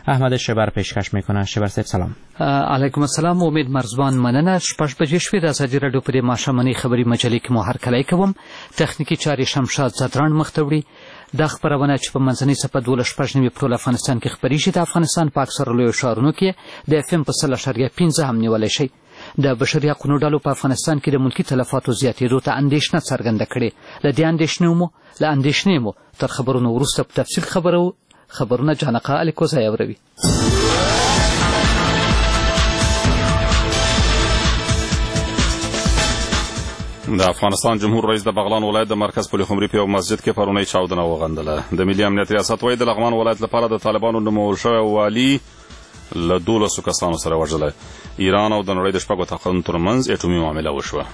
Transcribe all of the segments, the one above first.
احمد شبر پیشکش میکنه. شبر صاحب سلام. علیکم السلام. امید مرزبان مننه. 6 بجې شوې د ازادي راډیو په دې ماښامنۍ خبري مجلې کې مو هرکلی کوم. تخنیکي چارې شمشاد زدران مخ ته وړي. دا خبرونه چې په منځنۍ څپه 12 نوي په ټول افغانستان کې خپریږي د افغانستان په اکثره لویو ښارونو کې د اف ام په 0.5 هم نیولی شي. د بشري حقونو ډلو په افغانستان کې د ملکي تلفاتو زیاتېدو ته اندېښنه څرګنده کړې. له دې اندېښنې مو تر خبرونو وروسته په تفصیل خبرونه جانقه الیکوزای اوروي. د افغانستان جمهور رئیس د بغلان ولایت د مرکز پل خمري په یو مسجد کې پرونی چاودنه وغندله. د ملي امنیت ریاست وایي د لغمان ولایت لپاره د طالبانو نومول شوی والي له 12 کسانو سره وژلی. ایران او د نړۍ د 6 طاقتونو ترمنځ اټومي معامله وشوه.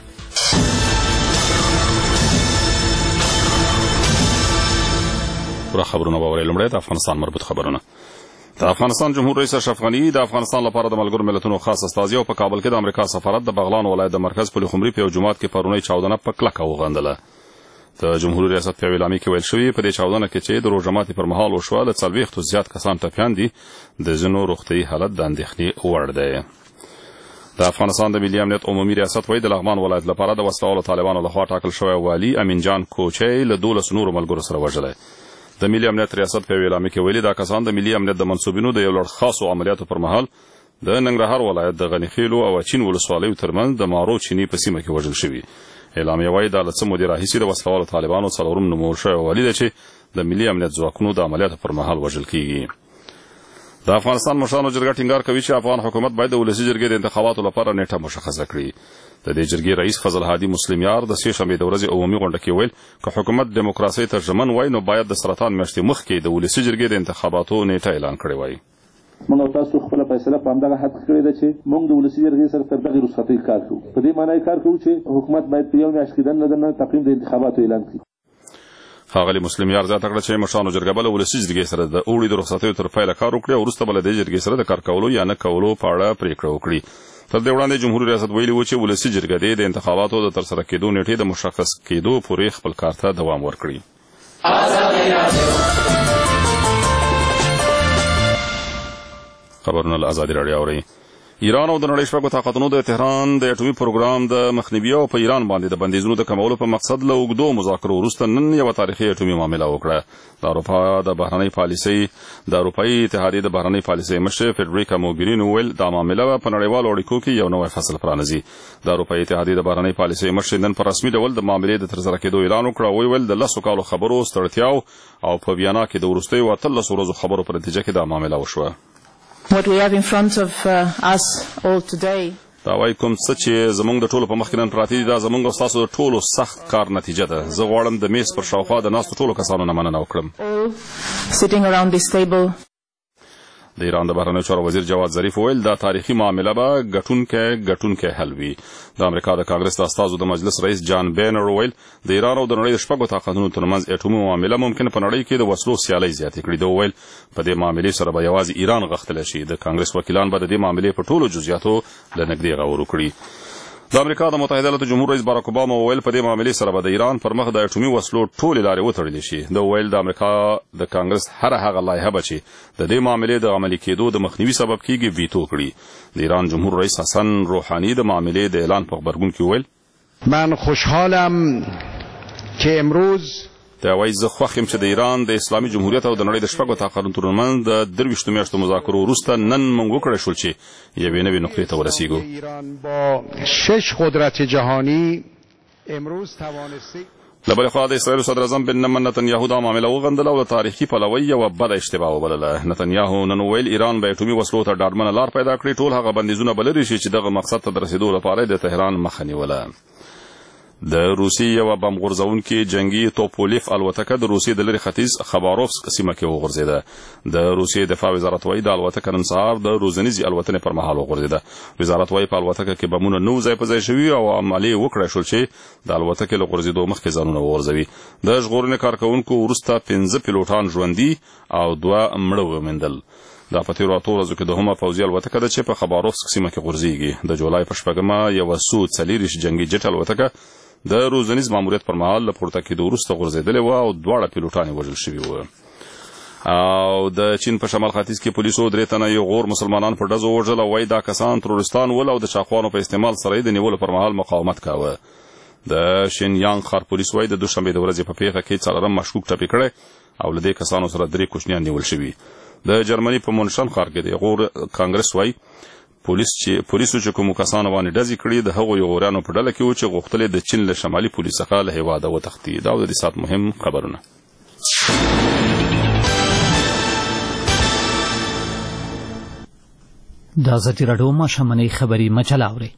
پوره خبرونه به اورئ. لومړی د افغانستان مربوط خبرونه. د افغانستان جمهور رئیس اشرف غني د افغانستان لپاره د ملګرو ملتونو خاص استازی او په کابل کې د امریکا سفارت د بغلان ولایت د مرکز پل خمري په یو جومات کې پرونی چاودنه په کلکه وغندله. د جمهوریت ریاست په اعلامیه کې ویل شوی په دې چاودنه کې چې د روژه ماتي پر مهال وشوه له 40 زیات کسان ټپیان دي. د ځینو روغتیايي حالت د اندېښنې وړ دی. د افغانستان د ملي امنیت عمومي ریاست وایي د لغمان ولایت لپاره د وسلوالو طالبانو لخوا ټاکل شوی والي امین جان کوچی له 12 نورو ملګرو سره وژلی. د ملي امنیت ریاست په اعلامیه کې ویلي دا کسان د ملي امنیت د منصوبینو د یو لړ خاصو عملیاتو پر مهال د ننګرهار ولایت د غنیخیلو او اچین ولسوالیو ترمنځ د مارو چینی په سیمه کې وژل شوي. اعلامیه وایي دا له څه مودې راهیسې د وسلوالو طالبانو څلورم نومول شوی والي دی چې د ملي امنیت ځواکونو د عملیاتو پر مهال وژل کیږي. د افغانستان مشرانو جرګه ټینګار کوي چې افغان حکومت باید د ولسي جرګې د انتخاباتو لپاره نیټه مشخصه کړي. د دې جرګې رئیس فضل هادي مسلم یار د سې شنبې د ورځې عمومي غونډه کې ویل که حکومت دیموکراسي ته ژمن وای نو باید د سرطان میاشتې مخکې د ولسي جرګې د انتخاباتو نیټه اعلان کړې وای. موږ تاسو خپل فیصله په همدغه حد کړې ده چې موږ د ولسي جرګې سره تر دغه رخصتۍ کار کوو. په دې معنی کار کوو چې حکومت باید په یو میاشت کې دنه تقویم د انتخاباتو اعلان کړي. ښاغلي مسلم یار زیاته کړه چې مشرانو جرګه به له ولسي جرګې سره د اوړي د رخصتیو تر پیله کار وکړي او وروسته به له دې جرګې سره د کار کولو یا نه کولو په اړه پرېکړه وکړي. تر دې وړاندې جمهوریت ریاست ویلي و چې ولسي جرګه د انتخاباتو د ترسره کېدو نیټې د مشخص کېدو پورې خپل کار ته دوام ورکړي. خبرونه له ازادي راډیو اورئ. ایران او د نړۍ 6 طاقتونو د تهران د اټومي پروګرام د مخنیوي او په ایران باندې د بندیزونو د کمولو په مقصد له اوږدو مذاکرو وروسته نن یوه تاریخي اټومي معامله وکړه. د اروپایي اتحادیې د بهرنۍ پالیسۍ مشر فیډریکا موګریني وویل دا معامله په نړیوالو اړیکو کې یو نوی فصل پرانیزي. د اروپایي اتحادیې د بهرنۍ پالیسۍ مشر نن په رسمي ډول د معاملې د ترسره کېدو اعلان وکړ او ویل د 10 کالو خبرو ستړتیاو او په ویانا کې د وروستیو 13 ورځو خبرو په نتیجه کې دا معامله وشوه. What we have in front of us all today دا وایي کوم څه چې زموږ د ټولو په مخ کې نن پراته دي دا زموږ او ستاسو د ټولو سخت کار نتیجه ده. زه غواړم د میز پر شاوخوا د ناستو ټولو کسانو نه مننه وکړم. د ایران د بهرنیو چارو وزیر جواد ظریف ویل دا تاریخي معامله به ګټونکی حل وي. د امریکا د کانګرس د استازو د مجلس رئیس جان بینر ویل د ایران او د نړۍ د 6 طاقتونو ترمنځ اټومي معامله ممکن په نړۍ کې د وسلو سیالۍ زیاتې کړي. دوی ویل په دې معاملې سره به یوازې ایران غښتلی شي. د کانګرس وکیلان به د دې معاملې په ټولو جزئیاتو له نږدې غور وکړي. د امریکا د متحده ایالاتو جمهور رئیس باراک اوباما وویل په دې معاملې سره به د ایران پر مخ د اټومي وسلو ټولې لارې وتړلی شي. د ویل د امریکا د کانګرس هغه لایحه به چې د دې معاملې د عملي کېدو د مخنیوي سبب کیږي ویتو کړي. د ایران جمهور رئیس حسن روحانی د معاملې د اعلان په خبرګون کې ویل من خوشحالم که امروز دا وایي زه خوښ یم چې د ایران د اسلامي جمهوریت او د نړۍ د 6 طاقتونو ترمنځ د 23 میاشتو مذاکرو وروسته نن موږ وکړی شول چې یوې نوې نقطې ته ورسیږو. ایران با 6 قدرت جهانی امروز توانستی. له بلې خوا د اسرایلو صدر اعظم بنیامین نتنیاهو دا معامله وغندله او د تاریخي پلوۍ یوه بده اشتباه وبلله. نتنیاهو نن ویل ایران به اټومي وسلو ته ډاډمنه لار پیدا کړي. ټول هغه بندیزونه به لرې شي چې دغه مقصد ته د رسېدو لپاره د تهران مخه نیوله. د روسیې یوه بم غورځونکې جنګي توپولیف الوتکه د روسیې د لرې ختیځ خباروفسک سیمه کې وغورځېده. د روسیې دفاع وزارت وایي د الوتکه نن سهار د روزنیزې الوتنې پر مهال وغورځېده. وزارت وایي په الوتکه کې بمونه 9 ځای په ځای شوي او عملیې وکړی شول چې د الوتکې له غورځېدو مخکې ځانونه وغورځوي. د ژغورنې کارکوونکو وروسته 15 پیلوټان ژوندي او 2 مړه وموندل. دا په تېرو 8 ورځو کې دوهمه پوځي الوتکه ده چې په خباروفسک سیمه کې غورځېږي. د جولای په 4مه یوه سو-40 جنګي جټ الوتکه د روزنیز ماموریت پر مهال له پورته کېدو وروسته غورځېدلې وه او 2 پیلوټان وژل شوي وو. او د چین په شمال ختیځ کې پولیسو 3 تنه یو غور مسلمانان په ډزو وژل او وایي دا کسان تروریستان ول او د چاقوانو په استعمال سره د نیولو پر مهال مقاومت کاوه. د شینیانګ ښار پولیس وایي د دوشنبه د ورځې په پیښه کې څلورم مشکوک ټپي کړی او له دې کسانو سره 3 کوچنیان نیول شوي. د جرمني په مونشن ښار کې د غور کانګرس وایي پولیسو چې کوم کسانو باندې ډزې کړي د هغو غوریانو په ډله کې و چې غوښتل د چین له شمالي پولیس څخه له هیواده وتښتي. دا د دې سات مهم خبرونه. د ازادي راډیو ماښامنۍ خبري مجله اورئ.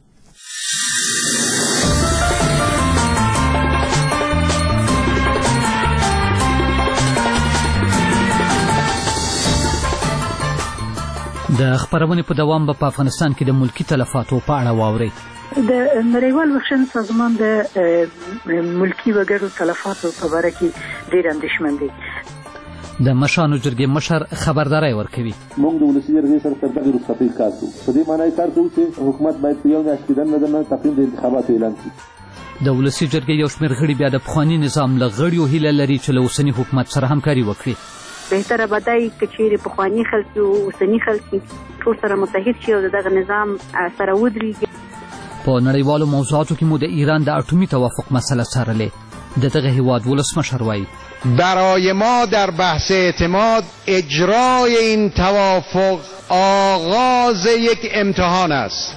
د خبرونې په دوام به په افغانستان کې د ملکی تلفاتو په اړه واورئ. د نړیوال بخښنې سازمان د ملکی وګړو تلفاتو په باره کې ډېر اندېښمن دی. د مشرانو جرګې مشر خبرداری ورکوي. موږ د ولسي جرګې سره تر دغه رخصتۍ کار کوو. په دې معنی کار کوو چې حکومت باید په یو میاشت کې دننه تقدیم د انتخاباتو اعلان کړي. د ولسي جرګې یو شمېر غړي بیا د پخواني نظام له غړیو هیله لري چې له اوسني حکومت سره همکاري وکړي. بهتره به دی که چیرې پخواني خلک او اوسني خلک ټول سره متحد شي او دغه نظام سره ودرېږي. په نړیوالو موضوعاتو کې مو د ایران د اټومي توافق مسله څارلې. د دغه هیواد ولسمشر وایي برای ما در بحث اعتماد اجرای این توافق آغاز یک امتحان است.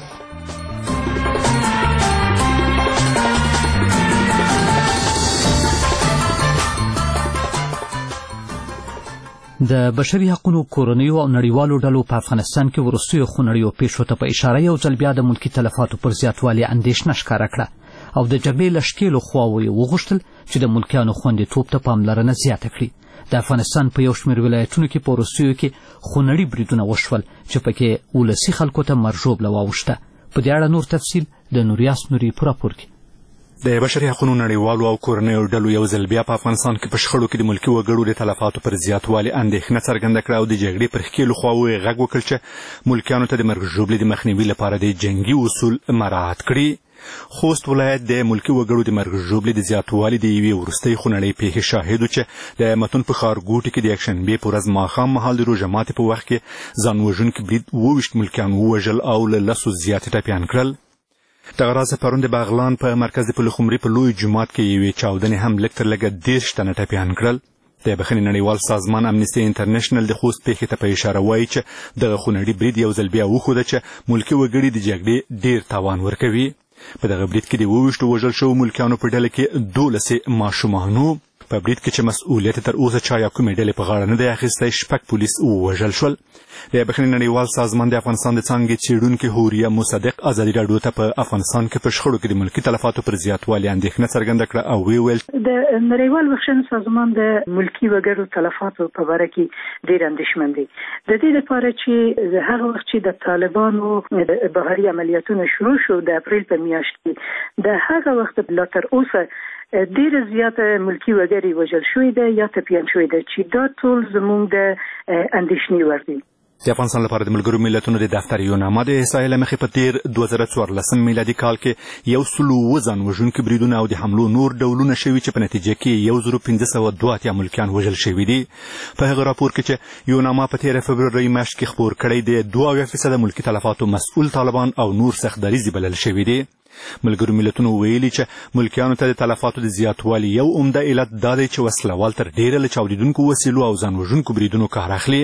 د بشري حقوقو کورنیو او نړیوالو ډلو په افغانستان کې وروستیو خونړیو پیښو ته په اشاره یو ځل بیا د ملکي تلفاتو پر زیاتوالي اندېښنه ښکاره کړه او د جګړې له ښکېلو خواوو یې وغوښتل چې د ملکیانو خوندیتوب ته پاملرنه زیاته کړي. د افغانستان په یو شمېر ولایتونو کې په وروستیو کې خونړي بریدونه وشول چې پکې ولسي خلکو ته مرژوبله واوښته. په دې اړه نور تفصیل د نوریاس نوري په راپور کې. د بشري حقوقو نړیوالو او کورنیو ډلو یو ځل بیا په افغانستان کې په شخړو کې د ملکي وګړو د تلفاتو پر زیاتوالي اندېښنه څرګنده کړه او د جګړې پر ښکېلو خواوو یې غږ وکړ چې ملکیانو ته د مرګ ژوبلې د مخنیوي لپاره د جنګي اصول مراعات کړي. خوست ولایت د ملکي وګړو د مرګ ژوبلې د زیاتوالي د یوې وروستۍ خونړۍ پیښې شاهد و چې د متون په ښارګوټي کې د یکشنبې په ورځ ماښام مهال د روژه ماتې په وخت کې ځان وژونکي برید 22 ملکیان ووژل او له 10 زیاتې ټپیان کړل. دغه راز پرون د بغلان په مرکز د پلخمري په لوی جومات کې یوې چاودنې هم لږ تر لږه 10 تنه ټپیان کړل. د بخښنې نړیوال سازمان امنیستي انټرنیشنل د خوست پیښې ته په اشاره وایي چې دغه خونړي برید یو ځل بیا وښوده چې ملکي وګړي د جګړې ډېر تاوان ورکوي. په دغه برید کې د 22 وژل شوو ملکیانو په ډله کې 12 ماشومان وو. په برید کې چې مسؤلیت تر اوسه چا یا کومې ډلې په غاړه نه دی اخیستی 6 پولیس ووژل شول. د بخښنې نړیوال سازمان د افغانستان د څانګې څېړونکي هوریا مصدق ازادي راډیو ته په افغانستان کې په شخړو کې د ملکي تلفاتو پر زیاتوالي اندېښنه څرګنده کړه او ویل د نړیوال بخښنې سازمان د ملکي وګړو تلفاتو په باره کې ډېر اندېښمن دی. د دې لپاره چې هغه وخت چې د طالبانو بهري عملیاتونه شروع شو د اپریل په میاشت کې د هغه وخت لا تر اوسه ډېر زیاته ملکي وګړي وژل شوي دي یا ټپیان شوي دي چې دا ټول زموږ د اندېښنې وړ دي. د افغانستان لپاره د ملګرو ملتونو د دفتر یو نامه د احصایې له مخې په تېر 2014 میلادي کال کې 107 ځان وژونکي بریدونه او د حملو نور ډولونه شوي چې په نتیجه کې 1582 ملکیان وژل شوي دي. په هغه راپور کې چې یو نامه په 13 فبروري میاشت کې خپور کړی د 2% ملکي تلفاتو مسؤل طالبان او نور سختدریځي بلل شوي دي. ملګرو ملتونو ویلي چې ملکیانو ته د تلفاتو د زیاتوالي یو عمده علت دا دی چې وسلوال تر ډېره له چاودېدونکو وسیلو او ځان وژونکو بریدونو کار اخلي.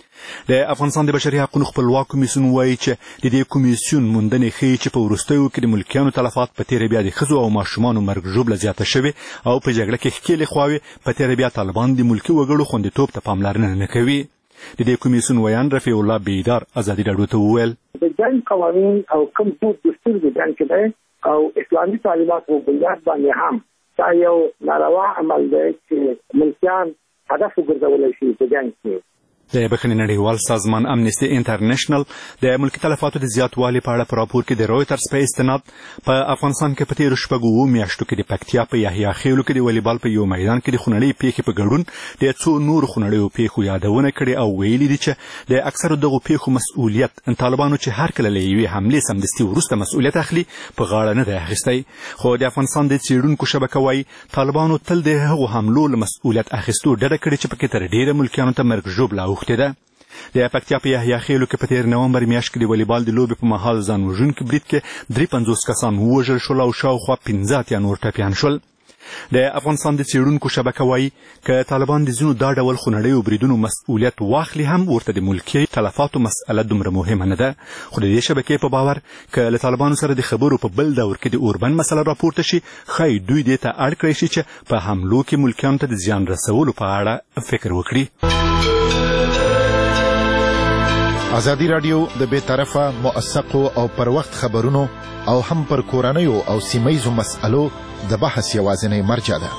د افغانستان د بشري حقوقو خپلواک کمیسیون وایي چې د دې کمیسیون موندنې ښیي چې په وروستیو کې د ملکیانو تلفات په تېره بیا د ښځو او ماشومانو مرګ ژوبله زیاته شوې او په جګړه کې ښکېلې خواوې په تېره بیا طالبان د ملکي وګړو خوندیتوب ته پاملرنه نه کوي. د دې کمیسیون ویان رفیع الله بیدار ازادي راډیو ته وویل د جنګ قوانین او کوم څه دستور د جنګ کې دی او اسلامي تعلیمات په بنیاد باندې هم دا یو ناروا عمل دی چې ملکیان هدف وګرځولی شي په جنګ کې. د بخښنې نړیوال سازمان امنیستي انټرنیشنل د ملکي تلفاتو د زیاتوالي په اړه په راپور کې د رویټرز په استناد په افغانستان کې په تېرو شپږو میاشتو کې د پکتیا په یحیی خیلو کې د والیبال په یو میدان کې د خونړۍ پیښې په ګډون د څو نورو خونړیو پیښو یادونه کړې او ویلي دي چې د اکثرو دغو پیښو مسؤلیت طالبانو چې هر کله له یوې حملې سمدستي وروسته مسؤلیت اخلي په غاړه نه دی اخیستی، خو د افغانستان د څېړونکو شبکه وایي طالبانو تل د هغو حملو له مسؤلیت اخیستو ډډه کړې چې پکې تر ډېره ملکیانو ته مرګ ژوبله اوښتې ده. د پکتیا په یحیی خیلو کې په تېر نومبر میاشت کې د والیبال د لوبې په مهال ځان وژونکي برید کې 53 کسان ووژل شول او شاوخوا 15 نور ټپیان شول. د افغانستان د څېړونکو شبکه وایي که طالبان د ځینو دا ډول خونړیو بریدونو مسؤلیت واخلي هم ورته د ملکي تلفاتو مسئله دومره مهمه نه ده، خو د دې شبکې په باور که له طالبانو سره د خبرو په بل دور کې د اوربند مسله راپورته شي ښایي دوی دې ته اړ کړی شي چې په حملو کې ملکیانو ته د زیان رسولو په اړه فکر وکړي. ازادي راډیو د بې طرفه موثقو او پر وخت خبرونو او هم پر کورنیو او سیمهیزو مسألو د بحث یوازینی مرجع ده.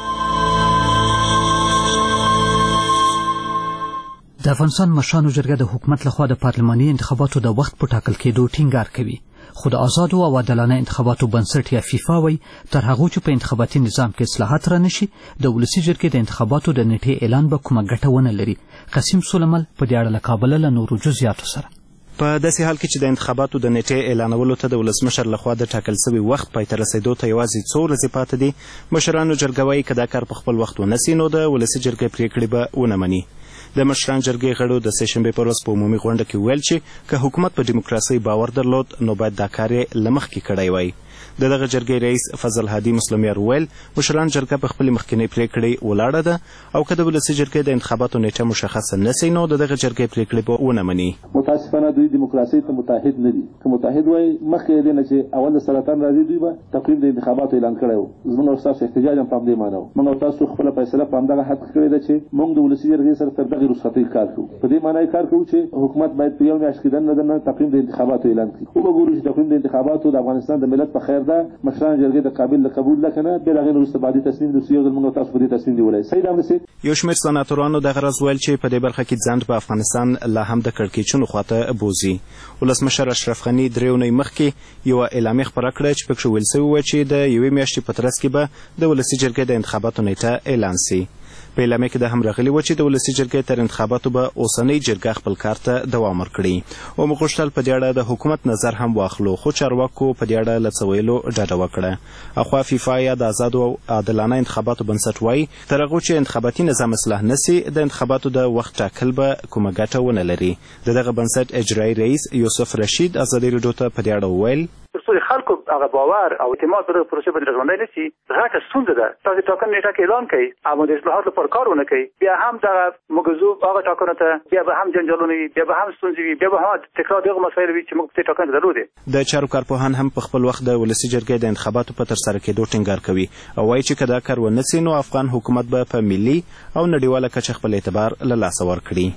د افغانستان مشرانو جرګه د حکومت لخوا د پارلماني انتخاباتو د وخت په ټاکل کېدو ټینګار کوي، خو د آزادو او عادلانه انتخاباتو بنسټ یا فیفا وایي تر هغو چې په انتخاباتي نظام کې اصلاحات رانشي د ولسي جرګې د انتخاباتو د نیټې اعلان به کومه ګټه ونه لري. قسیم سلیمل په دې اړه له کابله له نورو جزئیاتو سره. په داسې حال کې چې د انتخاباتو د نیټې اعلانولو ته د ولسمشر لخوا د ټاکل سوي وخت پای ته رسېدو ته یوازې څو ورځې پاتې دي، مشرانو جرګه وایي که دا کار په خپل وخت ونسي نو د ولسي جرګې پرېکړې به ونه مني. د مشران جرګې غړو د سهشنبې پر ورځ په عمومي غونډه کې ویل چې که حکومت په ډیموکراسۍ باور درلود نو باید دا کار یې له مخکې کړی وای. د دغه جرګې رئیس فضل هادي مسلمیار ویل مشران جرګه په خپلې مخکینۍ پرېکړې ولاړه ده او که د ولسي جرګې د انتخاباتو نیټه مشخصه نسي نو د دغه جرګې پرېکړې به ونه مني. متاسفانه دوی دیموکراسۍ ته متحد نه دي، که متحد وای مخکې دې نه چې اول د سرطان راځي دوی به تقریب د انتخاباتو اعلان کړی و. زموږ او ستاسو احتجاج هم په همدې معنی و. موږ او تاسو خپله فیصله په همدغه حد کړې ده چې موږ د ولسي جرګې سره تر دغې رخصتۍ کار کوو. په دې معنی کار کوو چې حکومت باید په یو میاشت کې دننه تقریب د انتخاباتو اعلان کړي. وګورو چې تقریب د انتخاباتو د افغانستان د ملت په خیر ده، مشران جرګې د قابل له قبول نه کنه بل هغه وروسته بعدي تصمیم د سیاسي موږ تاسو په دې تصمیم دی ولای. صحیح ده. یو شمېر سناتورانو دغه راز ویل چې په دې برخه کې ځنډ په افغانستان لا هم د کړکېچونو خواته بوزي. ولسمشر اشرف غني درې اونۍ مخکې یوه اعلامیه خپره کړه چې پکې ویل سوي وه چې د یوې میاشتې په ترڅ کې به د ولسي جرګې د انتخاباتو نیټه اعلان سي. په اعلامیه کې دا هم راغلي وه چې د ولسي جرګې تر انتخاباتو به اوسنۍ جرګه خپل کار ته دوام ورکړي او موږ غوښتل په دې اړه د حکومت نظر هم واخلو، خو چارواکو په دې اړه له څه ویلو ډډه وکړه. اخوا فیفا یا د آزادو او عادلانه انتخاباتو بنسټ وایي تر هغو چې انتخاباتي نظام اصلاح نسي د انتخاباتو د وخت ټاکل به کومه ګټه ونه لري. د دغه بنسټ اجرایي رئیس یوسف رشید ازادي راډیو ته په دې اړه وویل ترڅو د خلکو هغه باور او اعتماد په دغه پروسې باندې ژوندی نشي غټه ستونزه ده. تاسو ټاکنې نیټه کې اعلان کوي اما د اصلاحاتو لپاره کار ونه کوي، بیا هم دغه موضوع هغه ټاکنو ته بیا به هم جنجالونه وي، بیا به هم ستونزې وي، بیا به هم تکرار دغه مسایل وي چې موږ په دې ټاکنو ضرور دي. د چارو کارپوهان هم په خپل وخت د ولسي جرګې د انتخاباتو په ترسره کېدو ټینګار کوي او وایي چې که دا کار ونسي نو افغان حکومت به په ملي او نړیواله کچه خپل اعتبار له لاسه ورکړي.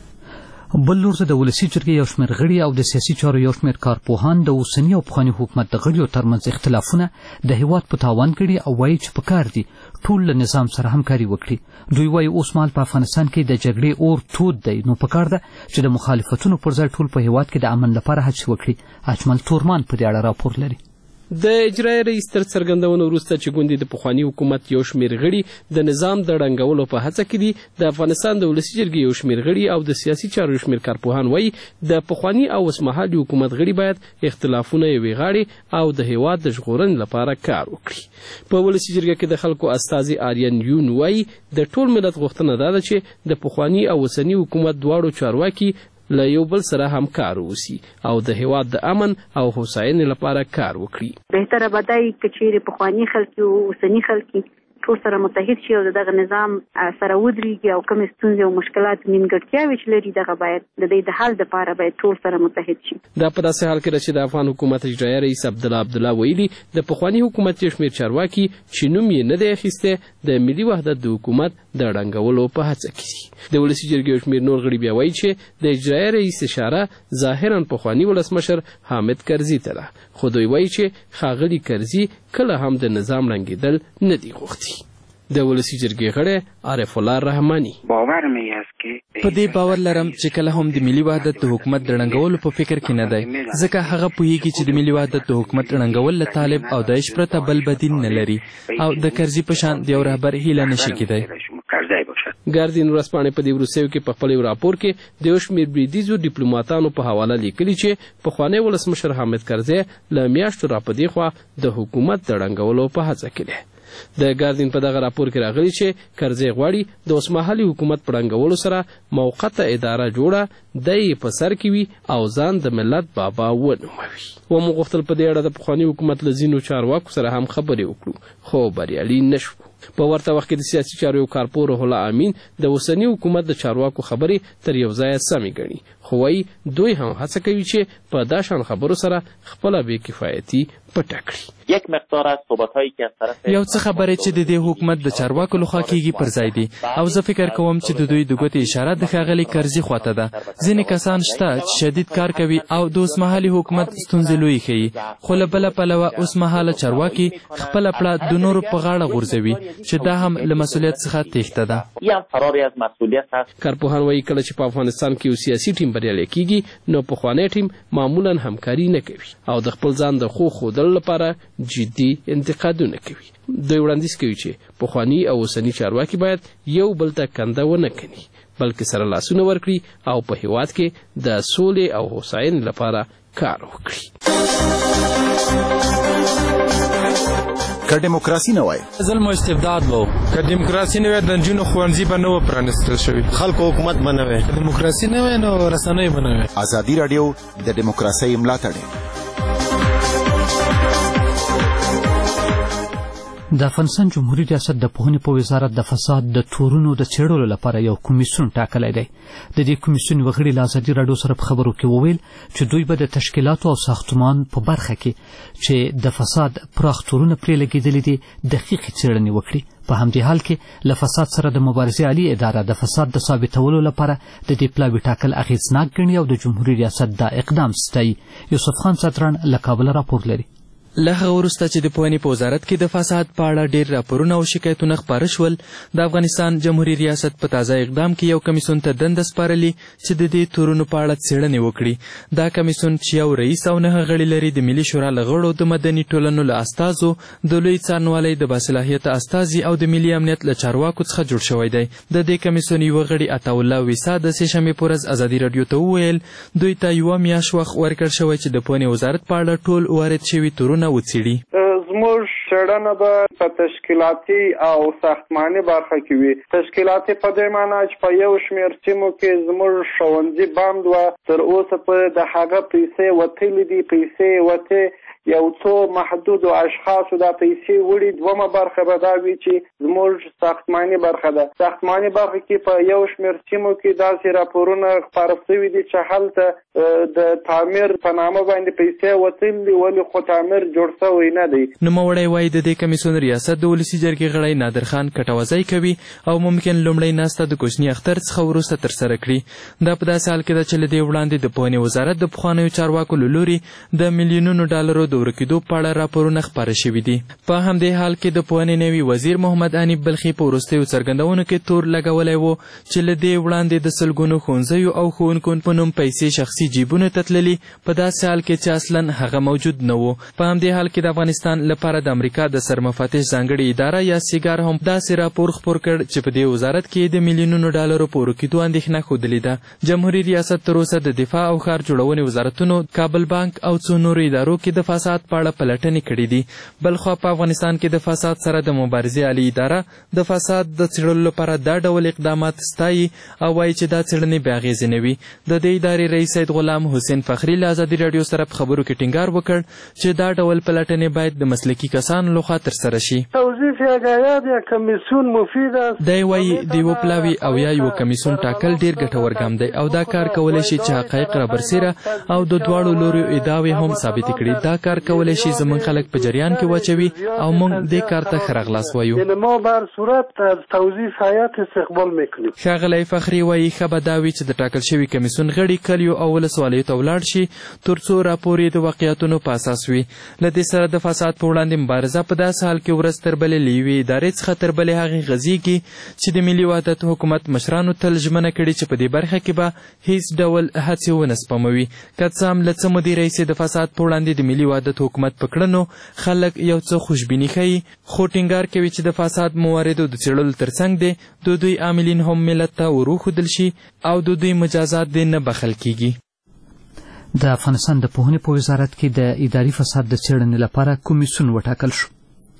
بل لور ته د ولسي جرګې یو شمېر غړي او د سیاسي چارو یو شمېر کارپوهان د اوسني او پخواني حکومت د غړیو ترمنځ اختلافونه د هیواد په تاوان کړي او وایي چې پکار دي ټول له نظام سره همکاري وکړي. دوی وایي اوس مهال په افغانستان کې د جګړې اور تود دی، نو پکار ده چې د مخالفتونو پر ځای ټول په هیواد کې د امن لپاره هڅې وکړي. اجمل تورمان په دې اړه راپور لري. د اجرایي رئیس تر څرګندونو وروسته چې ګوندې د پخواني حکومت یو شمېر غړي د نظام د ړنګولو په هڅه کې دي، د افغانستان د ولسي جرګې یو شمېر غړي او د سیاسي چارو یو شمېر کارپوهان وایي د پخواني او اوسمهالي حکومت غړي باید اختلافونه یوې غاړې او د هیواد د ژغورنې لپاره کار وکړي. په ولسي جرګه کې د خلکو استازي آریان یون وایي د ټول ملت غوښتنه دا ده چې د پخواني او اوسني حکومت دواړو چارواکي له یو بل سره همکار اوسي او د هیواد د امن او هوساینې لپاره کار وکړي. بهتره به دا وي که چیرې پخواني خلک او اوسني خلک ټول سره متحد شي او دغه نظام سره ودرېږي او کومې ستونزې او مشکلات نیمګړتیاوې چې لري دغه باید د دې د حل دپاره باید ټول سره متحد شي. دا په داسې حال کې ده چې د افغان حکومت اجرایي رئیس عبدالله ویلي د پخواني حکومت یو شمېر چارواکي چې نوم یې نه دی اخیستی د ملي وحدت د حکومت د ړنګولو په هڅه کې دي. د ولسي جرګې یو شمېر نور غړي بیا وایي چې د اجرایي رئیس اشاره ظاهرا پخواني ولسمشر حامد کرزي ته ده، خو دوی وایي چې ښاغلي کرزي کله هم د نظام ړنګېدل نه دي غوښتي. د ولسی جرګې غړی عارف الله رحماني. باور مې است که په دې باور لرم چې کله هم د ملي وحدت د حکومت د ړنګولو په فکر کې نه دی، ځکه هغه پوهیږي چې د ملي وحدت د حکومت ړنګول له طالب او داعش پرته بل بدیل نه لري او د کرزي په شان د یو رهبر هیله نشي کېدی. ګاردین ورځپاڼې په دې وروستیو کې په خپل راپور کې د یو شمېر بریدیزو ډیپلوماتانو په حواله لیکلي چې پخوانی ولسمشر حامد کرزی له میاشتو راپدې خوا د حکومت د ړنګولو په هڅه کې دی. د ګاردین په دغه راپور کې راغلي چې کرزی غواړي د اوسمهالي حکومت په ړنګولو سره موقته اداره جوړه دی په سر کې وي او ځان د ملت بابا ونوموي. ومو غوښتل په دې اړه د پخواني حکومت له ځینو چارواکو سره هم خبرې وکړو خو بریالي نشو. په ورته وخت کې د سیاسي چارو کارپور روح الله امین د اوسني حکومت د چارواکو خبرې تر یو ځایه سمې ګڼي، خو وایي دوی هم هڅه کوي چې په دا شان خبرو سره خپله بې کفایتي پټه کړي. یک مقدار از صحبت‌هایی که از طرف یو څه خبرې چې د دې حکومت د چارواکو لخوا کیږي پر ځای دي او زه فکر کوم چې د دوی د ګوتې اشاره د ښاغلي کرزي خواته ده. ځینې کسان شته چې شدید کار کوي او د اوسمهالي حکومت ستونزې لویې ښیي، خو له بله پلوه اوسمهاله چارواکي خپله پړه د نورو په غاړه غورځوي چې دا هم له مسؤلیت څخه تېښته ده. کارپوهان وایي کله چې په افغانستان کې یو سیاسي ټیم بریالی کیږي نو پخوانی ټیم معمولا همکاري نه کوي او د خپل ځان د ښو ښودلو لپاره جدي انتقادونه کوي. دوی وړاندیز کوي چې پخواني او اوسني چارواکي باید یو بل ته کنده ونه کني بلکې سره لاسونه ورکړي او په هیواد کې د سولې او هوساینې لپاره کار وکړي. که دیموکراسي نه وای ظلم او استبداد وو، که دیموکراسي نه وای د نجونو ښوونځي به نه و پرانیستل شوي، خلکو حکومت به نه وای، دیموکراسي نه وای نو رسنۍ به نه وای. ازادي راډیو د دیموکراسۍ ملاتړ د افغانستان جمهوریت ریاست د پوهنې په وزارت د فساد د تورونو د څېړلو لپاره یو کمیسیون ټاکلی دی. د دې کمیسیون غړي له ازادي راډیو سره په خبرو کې وویل چې دوی به د تشکیلاتو او ساختمان په برخه کې چې د فساد پراخ تورونه پرې لګېدلي دي دقیقې څېړنې وکړي. په همدې حال کې له فساد سره د مبارزې عالي اداره د فساد د ثابتولو لپاره د دې پلاوي ټاکل اغېزناک ګڼي او د جمهوریت ریاست دا اقدام ستایي. یوسف خان ستران له کابل راپور لري. له هغه وروسته چې د پوهنې په وزارت کې د فساد په اړه ډېر راپورونه او شکایتونه خپاره شول، د افغانستان جمهوریت ریاست په تازه اقدام کې یو کمیسیون ته دنده سپارلې چې د دې تورونو په اړه څېړنې وکړي. دا کمیسیون چې یو رئیس او 9 غړي لري د ملي شورا له غړو، د مدني ټولنو له استازو، د لوی څارنوالۍ د باصلاحیته استازي او د ملي امنیت له چارواکو څخه جوړ شوی دی. د دې کمیسیون یوه غړي عطاالله ویسا د سه‌شنبې په ورځ ازادي راډیو ته وویل دوی ته یوه میاشت وخت ورکړل شوی چې د پوهنې وزارت په اړه ټول وارد شوي تورونه وڅېړي. زموږ څېړنه به په تشکیلاتي او ساختماني برخه کې وي. تشکیلاتي په دې معنی چې په یو شمېر سیمو کې زموږ ښوونځي بند وه، تر اوسه پورې د هغه پیسې وتلي دي، پیسې وتې یو څو محدودو اشخاصو دا پیسې وړي. دومه برخه به دا وي چې زموږ ساختماني برخه ده. ساختماني برخه کې په یو شمېر سیمو کې داسې راپورونه خپاره شوي دي چې هلته د تعمیر په نامه باندې پیسې وتلي دي، ولې خو تعمیر جوړ شوی نه دی. نوموړی وایي د دې کمیسیون ریاست د ولسي جرګې غړی نادر خان کټوازی کوي او ممکن لومړی ناسته د کوچني اختر څخه وروسته ترسره کړي. دا په داسې حال کې ده چې له دې وړاندې د پوهنې وزارت د پخوانیو چارواکو له لوري د میلیونونو ډالرو د ورکېدو په اړه راپورونه خپاره شوي دي. په همدې حال کې د پوهنې نوي وزیر محمد انیب بلخي په وروستیو څرګندونو کې تور لګولی و چې له دې وړاندې د سلګونو ښوونځیو او ښوونکو په نوم پیسې شخصي جیبونو ته تللي، په داسې حال کې چې اصلا هغه موجود نه و. په همدې حال کې د افغانستان لپاره د امریکا د سرمفتش ځانګړې اداره یا سیګار هم داسې راپور خپور کړ چې په دې وزارت کې د میلیونونو ډالرو په ورکېدو اندېښنه ښودلې ده. جمهوریت ریاست تر اوسه د دفاع او ښار جوړونې وزارتونو، کابل بانک او څو نورو ادارو کې د فساد په اړه پلټنې کړي دي. بلخوا په افغانستان کې د فساد سره د مبارزې عالي اداره د فساد د څېړلو لپاره دا ډول اقدامات ستایي او وایي چې دا څېړنې بې اغېزې نه وي. د دې ادارې رئیس سید غلام حسین فخري له ازادي راډیو سره په خبرو کې ټینګار وکړ چې دا ډول پلټنې باید د مسلکي کسانو لخوا ترسره شي. دی وایي د یوه پلاوي او یا یوه کمیسیون ټاکل ډېر ګټور ګام دی او دا کار کولی شي چې حقایق رابرسېره او د دواړو لوریو ادعاوې هم ثابتې کړي. دا کار کولی شي زموږ خلک په جریان کې واچوي او موږ دې کار ته ښه راغلاست وایو. ښاغلی فخري وایي ښه به دا وي چې د ټاکل شوي کمیسیون غړي کلیو او ولسوالیو ته ولاړ شي تر څو راپور یې د واقعیتونو په اساس وي. له دې سره د فساد په وړاندې مبارزه په داسې حال کې ورځ تر بلې له یوې ادارې څخه تر بلې هغې غځېږي چې د ملي وحدت حکومت مشرانو تل ژمنه کړې چې په دې برخه کې به هیڅ ډول هڅې ونه سپموي. که څه هم له څه مودې راهیسې د فساد په وړاندې د ملي وحدت حکومت په کړنو خلک یو څه خوشبیني ښیي، خو ټینګار کوي چې د فساد مواردو د څېړلو تر څنګ دی د دوی عاملین هم ملت ته وروښودل شي او د دوی مجازات دې نه بخښل کیږي. د افغانستان د پوهنې په وزارت کې د اداري فساد د څېړنې لپاره کمیسیون وټاکل شو.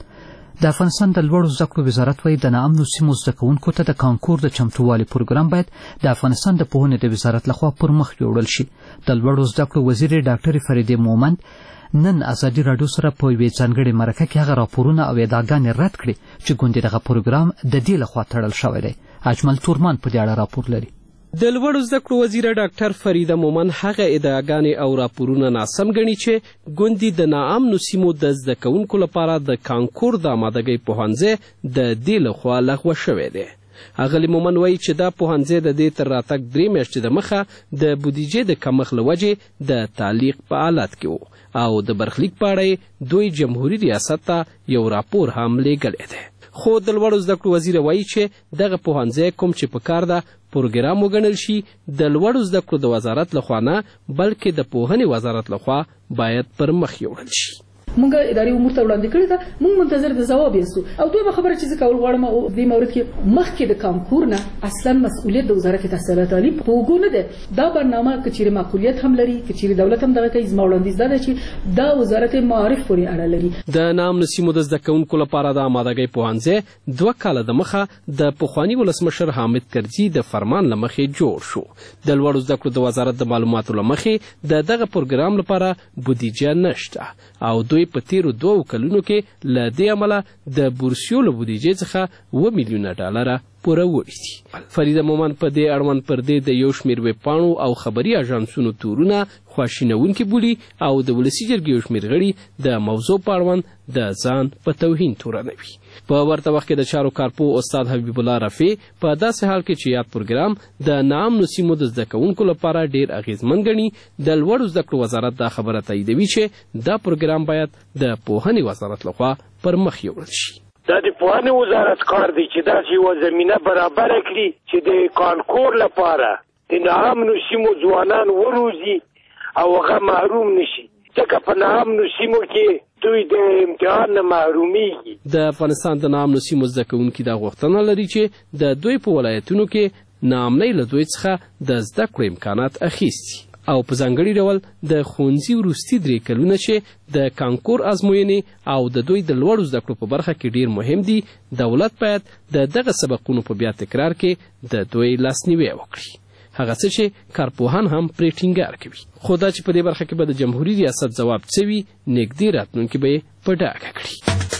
د افغانستان د لوړو زده کړو وزارت وایي د ناامنو سیمو زده کوونکو ته د کانکور د چمتووالي پروګرام باید د افغانستان د پوهنې د وزارت لخوا پر مخ یوړل شي. د لوړو زده کړو وزیر ډاکټر فریدې مومند نن ازادي راډیو سره په یوې ځانګړې مرکه کې هغه راپورونه او ادعاګانې رد کړې چې ګوندې دغه پروګرام د دې لخوا تړل شوی دی. اجمل تورمان په دې اړه راپور لري. د لوړو زده کړو وزیره ډاکټر فریده مومن هغه ادعاګانې او راپورونه ناسم ګڼي چې ګوندې د ناامنو سیمو د زده کوونکو لپاره د کانکور د آمادګۍ پوهنځی د دې لخوا لغوه شوی دی. اغلې مومن وایي چې دا پوهنځی د دې تر راتګ 3 میاشتې د مخه د بودیجې د کمښت له وجې د تعلیق په حالت کې و او د برخلیک په اړه دوی جمهوري ریاست ته یو راپور هم لیږلی دی. خو د لوړو زده کړو وزیر وایي چې دغه پوهنځی کوم چې په کار ده پروګرام وګڼل شي د لوړو زده کړو د وزارت لخوا نه بلکې د پوهنې وزارت لخوا باید پر مخ یوړل شي. مونږ اداري امور ته وړاندې کړی ده، مونږ منتظر د ځواب یاستو. او دویمه خبره چې زه کول غواړم او دې مورد کې مخکې د کانکور نه اصلا مسؤلیت د وزارت تحصیلات عالی په وګو نه ده. دا برنامه که چیرې معقولیت هم لري، که چیرې دولت هم دغه ته زما وړاندیز ده چې دا وزارت معارف پورې اړه لري. د ناامنو سیمو د زده کوونکو لپاره د آمادګۍ پوهنځی 2 کاله د مخه د پخواني ولسمشر حامد کرزي د فرمان له مخې جوړ شو. د لوړو زده کړو د وزارت د معلوماتو له مخې د دغه پروګرام لپاره بودیجه نشته او دوی په تیرو 2 کلونو کې له دې امله د بورسیو له بودیجې څخه $1 میلیونه پوره وړي دي. فریده مومن په دې اړوند پر دې د یو شمېر ویبپاڼو او خبري اژانسونو تورونه خواشینونکي بولي او د ولسي جرګې یو شمېر غړي د موضوع په اړوند د ځان په توهین تورنوي. په ورته وخت کې د چارو کارپوه استاد حبیب الله رفیع په داسې حال کې چې یاد پروګرام د ناامنو سیمو د زده کوونکو لپاره ډیر اغیزمن ګڼي، د لوړو زده کړو وزارت دا خبره تاییدوي چې دا پروګرام باید د پوهنې وزارت لخوا پر مخ یوړل شي. دا د پوهنې وزارت کار دی چې داسې یوه زمینه برابره کړي چې د کانکور لپاره د ناامنو سیمو ځوانان وروزي او هغه محروم نشي، ځکه په ناامنو سیمو کې دوی د امتحان نه محرومیږي. د افغانستان د ناامنو سیمو زده کوونکي دا غوښتنه لري چې د دوی په ولایتونو کې ناامنۍ له دوی څخه د زده کړو امکانات اخیستي او په ځانګړي ډول د ښوونځي وروستي 3 کلونه چې د کانکور ازموینې او د دوی د لوړو زده کړو په برخه کې ډیر مهم دي، دولت باید د دغه سبقونو په بیا تکرار کې د دوی لاسنیوی وکړي. هغه څه چې کارپوهان هم پرې ټینګار کوي. خو دا چې په دې برخه کې به د جمهوري ریاست ځواب څه وي نږدې راتلونکي به یې په ډاګه کړي.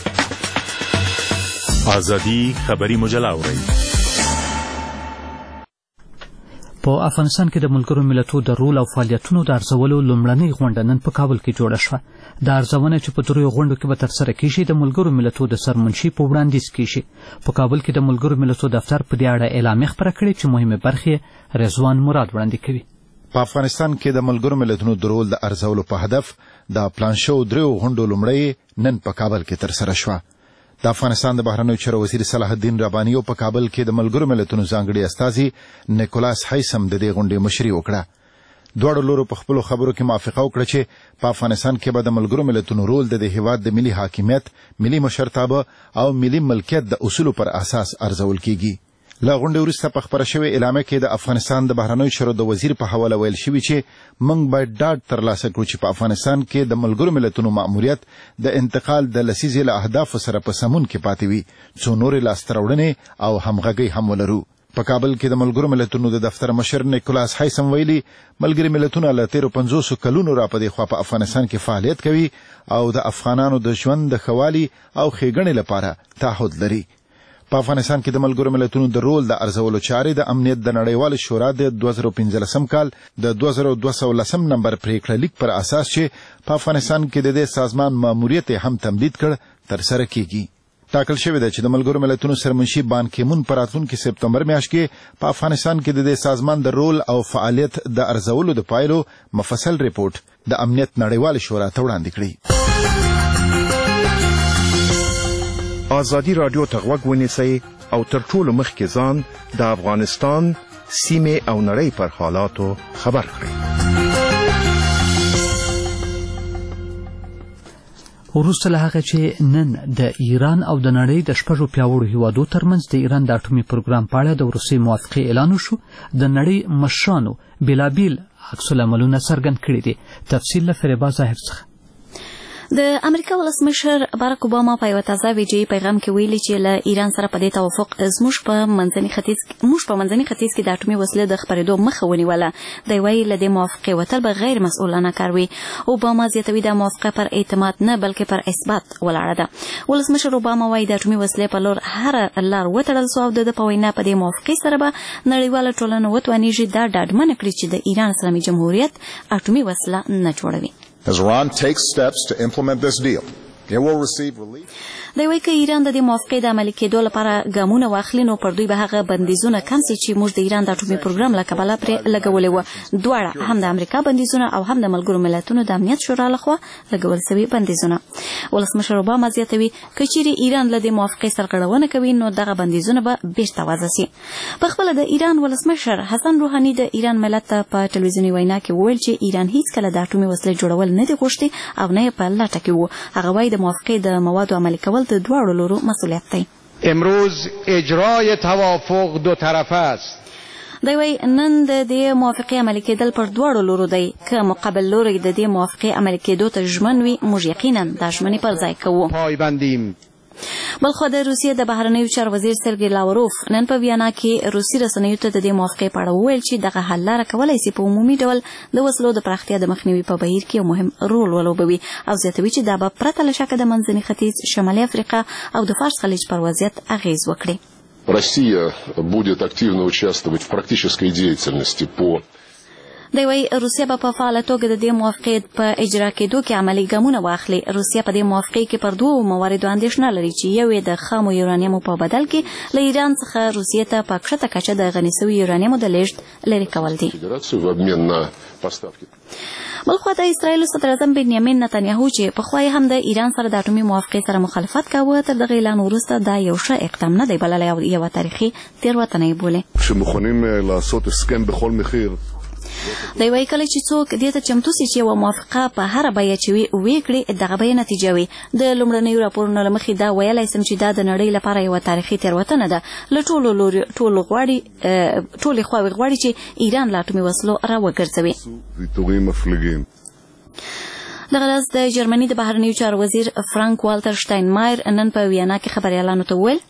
ازادي خبري مجله اورئ. په افغانستان کې د ملګرو ملتونو د رول او فعالیتونو د ارزولو لومړنۍ غونډه نن په کابل کې جوړه شوه. دا ارزونه چې په 3 غونډو کې به ترسره کیږي د ملګرو ملتونو د سرمنشي په وړاندیز کیږي. په کابل کې د ملګرو ملتونو دفتر په دې اړه اعلامیه خپره کړې چې مهمه برخې رضوان مراد وړاندې کوي. په افغانستان کې د ملګرو ملتونو د رول د ارزولو په هدف د پلان شو 3 غونډو لومړی نن په کابل کې ترسره شوه. د افغانستان د بهرنیو چارو وزیر صلاح الدین رباني په کابل کې د ملګرو ملتونو ځانګړي استازي نیکولاس هایسم د دې غونډې مشري وکړه. دواړو لورو په خپلو خبرو کې موافقه وکړه چې په افغانستان کې به د ملګرو ملتونو رول د هیواد د ملي حاکمیت، ملي مشرتابه او ملي ملکیت د اصولو پر اساس ارزول کیږي. له غونډې وروسته په خپره شوې اعلامیه کې د افغانستان د بهرنیو چارو د وزیر په حواله ویل شوي چې موږ باید ډاډ ترلاسه کړو چې په افغانستان کې د ملګرو ملتونو مأموریت د انتقال د لسیزې له اهدافو سره په سمون کې پاتې وي، څو نورې لاسته راوړنې او همغږۍ هم ولرو. په کابل کې د ملګرو ملتونو د دفتر مشر نیکولاس هایسم ویلي ملګري ملتونه له 50 کلونو را پدې خوا په افغانستان کې فعالیت کوي او د افغانانو د ژوند د ښوالي او ښېګڼې لپاره تعهد لري. په افغانستان کې د ملګرو ملتونو د رول د ارزولو چارې د امنیت د نړیوال شورا د 2015 کال د 2210 نمبر پریکړه لیک پر اساس چې په افغانستان کې د دې سازمان ماموریت هم تمدید کړ ترسره کیږي. ټاکل شوی دی چې د ملګرو ملتونو سرمنشي بان کیمون په راتلونکي سپتمبر میاشت کې په افغانستان کې د دې سازمان د رول او فعالیت د ارزولو د پایلو مفصل ریپورت د امنیت نړیوال شورا ته وړاندې کړي. ازادي رادیو ته غوږ ونیسئ او تر ټولو مخکې ځان د افغانستان سیمې او نړۍ پر حالاتو خبر کړئ. وروسته له هغه چې نن د ایران او د نړۍ د شپږو پیاوړو هیوادو ترمنځ د ایران د اټومي پروګرام په اړه د وروستۍ موافقې اعلان وشو، د نړۍ مشرانو بېلابېل عکس العملونه څرګند کړي دي. تفصیل له فریبا ظاهر څخه. د امریکا ولسمشر باراک اوباما په یو تازه ویډیویي پیغام کې ویلي چې له ایران سره په دې توافق موږ په منځني ختیځ کې د اټومي وسلې د خپرېدو مخه ونیوله. دی وایي له دې موافقې وتل به غیر مسؤلانه کار وي. اوباما زیاتوي دا موافقه پر اعتماد نه بلکې پر اثبات ولاړه ده. ولسمشر اوباما وایي د اټومي وسلې په لور هره لار وتړل سو او د په وینا په دې موافقې سره به نړیواله ټولنه وتوانیږي دا ډاډمنه کړي چې د ایران اسلامي جمهوریت اټومي وسله نه جوړوي. As Iran takes steps to implement this deal, it will receive relief. دی وایي که ایران د دې موافقې د عملي کېدو لپاره ګامونه واخلي نو پر دوی به هغه بندیزونه کم سي چې موږ د ایران د اټومي پروګرام له کبله پرې لګولې وه. دواړه هم د امریکا بندیزونه او هم د ملګرو ملتونو د امنیت شورا لخوا لګول سوي بندیزونه. ولسمشر اوباما زیاتوي که چیرې ایران له دې موافقې سرغړونه کوي نو دغه بندیزونه به بیرته وضع سي. په خپله د ایران ولسمشر حسن روحاني د ایران ملت ته په ټلویزیوني وینا کې وویل چې ایران هیڅکله د اټومي وسلې جوړول نه دي غوښتي او نه یې په لټه کې وو. هغه وایي د موافقې د موادو عملي کول د دواړو لورو مسئولیت دی. امروز اجرای توافق دو طرفه است. دی وایي نن د دې موافقې عملي کېدل پر دواړو لورو دی. که مقابل لوری د دې موافقې عملي کېدو ته ژمن وي موږ یقینا دا ژمنې پر ځای کوو. پایبندیم. بلخو د روسیې د بهرنیو چارو وزیر سرګی لاوروف نن په ویانا کې روسي رسنیو ته د دې موافقې په اړه وویل چې دغه حل لاره کولی سي په عمومي ډول د وسلو د پراختیا د مخنیوي په بهیر کې یو مهم رول ولوبوي او زیاتوي چې دا به پرته له شکه د منځني ختیځ، شمالي افریقا او د فارس خلیج پر وضعیت اغیز وکړي. Россия будет активно участвовать в практической деятельности по دی وایي روسیه به په فعاله توګه د دې موافقې په اجرا کېدو کې عملي ګامونه واخلي. روسیه په دې موافقې کې پر دوو مواردو اندېښنه لري چې یو یې د خامو یورانیمو په بدل کې له ایران څخه روسیې ته په کښته کچه د غني سوي یورانیمو د لیږد لرې کول دي. بلخوا د اسرایلو صدراعظم بنیامین نتانیاهو چې پخوا یې هم د ایران سره د اټومي موافقې سره مخالفت کاوه تر دغه اعلان وروسته دا یو ښه اقدام نه دی بللی او یوه تاریخي تېروتنه یې بولي. دی وایي کله چې څوک دې ته چمتو سي چې یوه موافقه په هره بیه چې ویې کړي دغه به یې نتیجه وي. د لومړنیو راپورونو له مخې دا ویلی سم چې دا د نړۍ لپاره یوه تاریخي تېروتنه ده. له ټولې خواوې غواړي چې ایران له اټومي وسلو راوګرځوي. دغه ورځ د جرمني د بهرنیو چارو وزیر فرانک والتر شتاینمایر نن په ویانا کې خبریالانو ته وویل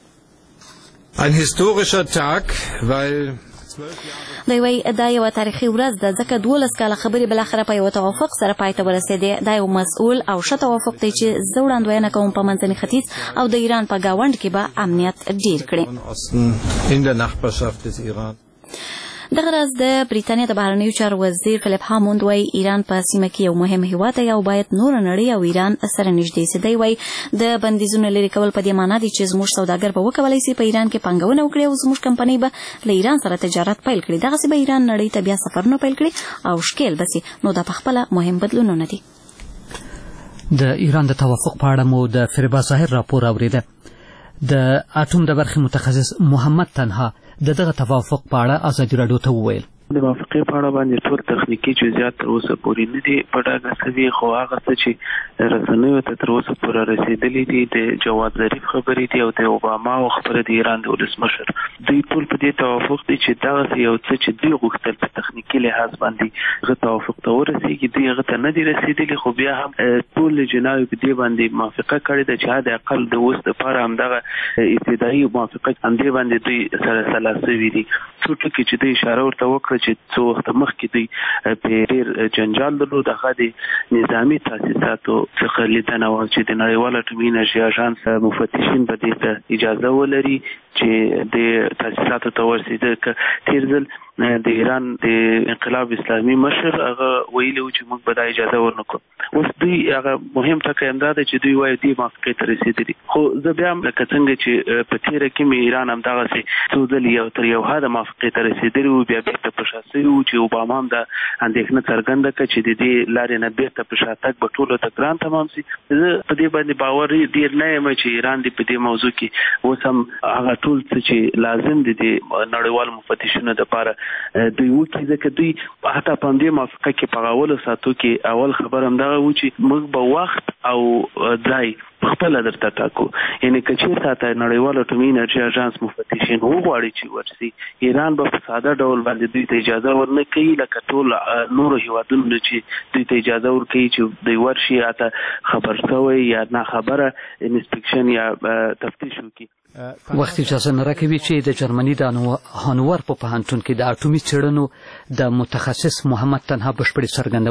دی وایي دا یوه تاریخي ورځ ده ځکه 12 کاله خبرې بالاخره په یوه توافق سره پای ته ورسېدې. دا یو مسؤل او ښه توافق دی چې زه وړاندوینه کوم په منځني ختیځ او د ایران په ګاونډ کې به امنیت ډیر کړي. دغه ورځ د بریتانیا د بهرنیو چارو وزیر فلیپ هاموند وایي ایران په سیمه کې یو مهم هیواد دی او باید نوره نړۍ او ایران سره نږدې سي. دی وایي د بندیزونو لرې کول په دې معنا دي چې زموږ سوداګر به وکولی سي په ایران کې پانګونه وکړي او زموږ کمپنۍ به له ایران سره تجارت پیل کړي. دغسې به ایران نړۍ ته بیا سفرونه پیل کړي او ښکیل به سي. نو دا پخپله مهم بدلونونه دي. د ایران د توافق په اړه مو د فریبا ظاهر راپور اورېده. د اټوم د برخې متخصص محمد تنها دغه توافق په اړه ازادي راډیو ته وویل د موافقې په اړه باندې ټول تخنیکي جزئیات تر اوسه پورې نه دي په ډاګه شوي، خو هغه څه چې رسنیو ته تر اوسه پورې رسېدلي دي د جواد ظریف خبرې دي او د اوباما او خبره د ایران د ولسمشر، دوی ټول په دې توافق دي چې دغسې یو څه چې دوی غوښتل په تخنیکي لحاظ باندې هغه توافق ته ورسېږي، دوی هغه ته نه دي رسېدلي، خو بیا هم ټول جناوې په دې باندې موافقه کړې ده چې حد اقل د اوس دپاره همدغه ابتدایي موافقه همدې باندې دوی سره سلا سوي دي. څو ټکي چې دوی اشاره ورته وکړه چې څو وخت مخکې دوی په ډېر جنجال درلود، هغه د نظامي تاسیساتو څخه لیدنه وه چې د نړیوال اټومي انرژي اژانس مفتشین به دې ته اجازه ولري چې د تاسیساتو ته ورسېده. تیر ځل د ایران د انقلاب اسلامي مشر هغه ویلي و چې موږ به دا اجازه ورنکړو. اوس دوی هغه مهم ټکی همدا دی چې دوی وایي دې موافقې ته رسېدلي. خو زه بیا هم لکه څنګه چې په تېره کې مې ایران همدغسې څو ځلې تر یو حده موافقې ته رسېدلي وو، بیا بېرته په شا سوي وو چې اوباما هم دا اندېښنه څرګنده کړه چې د دې لارې نه بېرته په شا تګ به ټولو ته ګران تمام سي. زه په دې باندې باور ډېر نه یم چې ایران دې په دې موضوع کې اوس هم هغه ټول څه چې لازم دي د نړیوالو مفتشینو دپاره دوی وکړي، ځکه دوی حتی په همدې موافقه کې په اولو ساعتو کې اول خبر همدغه و چې موږ به وخت او ځای خپله درته ټاکو. یعنې که چېرته ته نړیوال اټومي انرژي اژانس مفتشین وغواړي چې ورسي، ایران به په ساده ډول باندې دوی ته اجازه ورنه کوي لکه ټول نورو هیوادونو چې دوی ته اجازه ورکوي چې دوی ورشي یا ته خبر شوی یا ناخبره انسپکشن یا تفتیش وکړي. وخت اجازه نه راکوي چې د جرمني د هانوور په پوهنتون کې د اټومي څېړنو د متخصص محمد تنها بشپړې څرګندونې